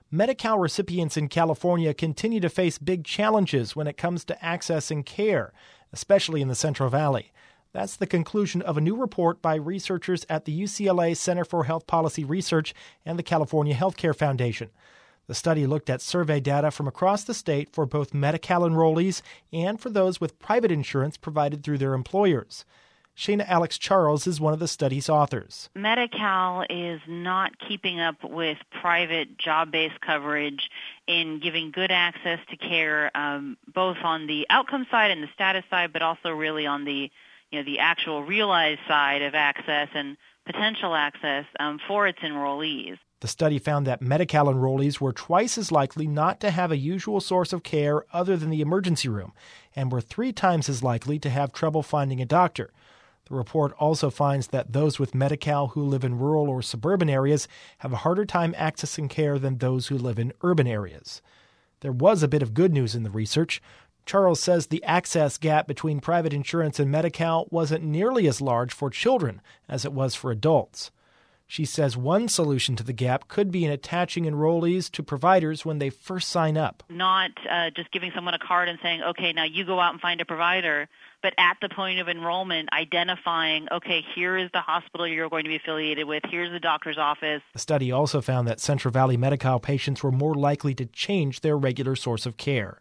Medi-Cal recipients in California continue to face big challenges when it comes to accessing care, especially in the Central Valley. That's the conclusion of a new report by researchers at the UCLA Center for Health Policy Research and the California Healthcare Foundation. The study looked at survey data from across the state for both Medi-Cal enrollees and for those with private insurance provided through their employers. Shana Alex Charles is one of the study's authors. Medi-Cal is not keeping up with private job-based coverage in giving good access to care, both on the outcome side and the status side, but also really on the actual realized side of access and potential access for its enrollees. The study found that Medi-Cal enrollees were twice as likely not to have a usual source of care other than the emergency room, and were 3 times as likely to have trouble finding a doctor. The report also finds that those with Medi-Cal who live in rural or suburban areas have a harder time accessing care than those who live in urban areas. There was a bit of good news in the research. Charles says the access gap between private insurance and Medi-Cal wasn't nearly as large for children as it was for adults. She says one solution to the gap could be in attaching enrollees to providers when they first sign up. Not just giving someone a card and saying, okay, now you go out and find a provider, but at the point of enrollment, identifying, okay, here is the hospital you're going to be affiliated with, here's the doctor's office. The study also found that Central Valley Medi-Cal patients were more likely to change their regular source of care.